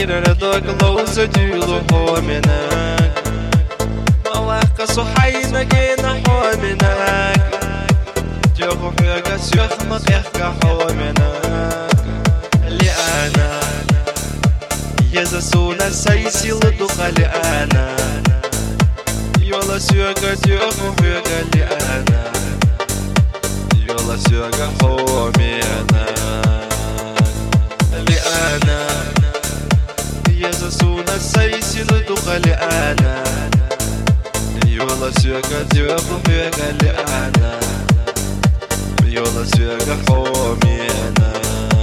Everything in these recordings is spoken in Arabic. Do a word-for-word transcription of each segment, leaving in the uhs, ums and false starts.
رضاك لوزة ديلو منك مواقع صحينك نحو منك جوخ فيك سيخ مقيخك حو منك اللي أنا يزسونا سيسي لدوخ اللي أنا يولا سيوك جوخ فيك اللي أنا يولا سيوك حو منك اللي أنا يزسونا سيسي لدوخ اللي أنا يولا سيوك جوخ فيك اللي أنا يولا سيوك حو منك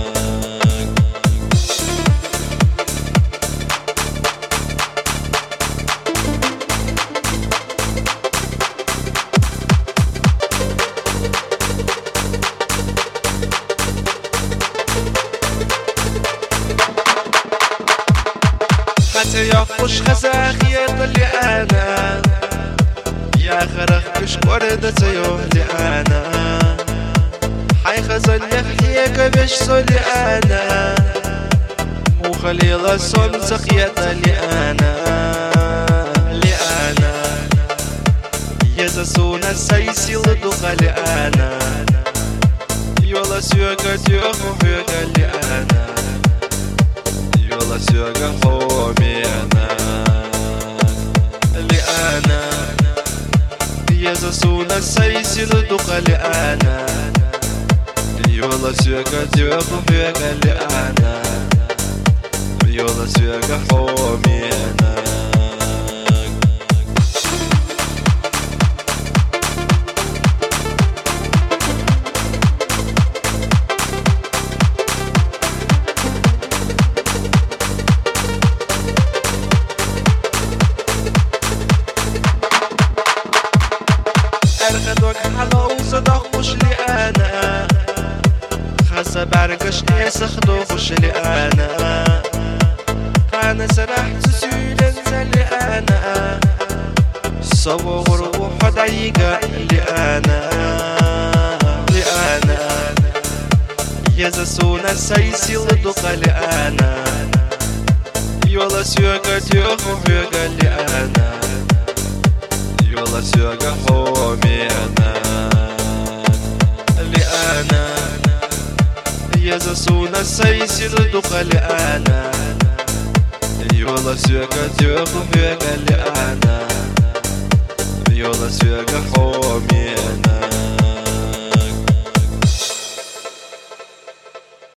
حتى يخش خزاخية اللي أنا يا خرخ بشكور دتيو اللي أنا حي خزن يحييك بشسو اللي أنا مو خليل الصم سخية اللي أنا اللي أنا يزسونا سيسي لدوخ اللي أنا يولا سيوك ديوخ فيك اللي أنا يولا سيوك حو منك اللي أنا يزسونا سيسي لدوخ اللي أنا يولا سيوك ديوخ فيك اللي أنا يولا سيوك حو منك أرغدوك حلو صدق وش لي أنا خاصة برقش إيسخ دوخش لي أنا أنا سرحت سيولن زلي أنا صور وحد عيقا لي أنا لي أنا يزسونا سيسي لدوخ لي أنا يولا سيوكا ديوخ فيك لي أنا يولا سيوك حو منك اللي أنا يزسونا سيسي لدوخ اللي أنا يولا سيوك ديوخ فيك اللي أنا يولا سيوك حو منك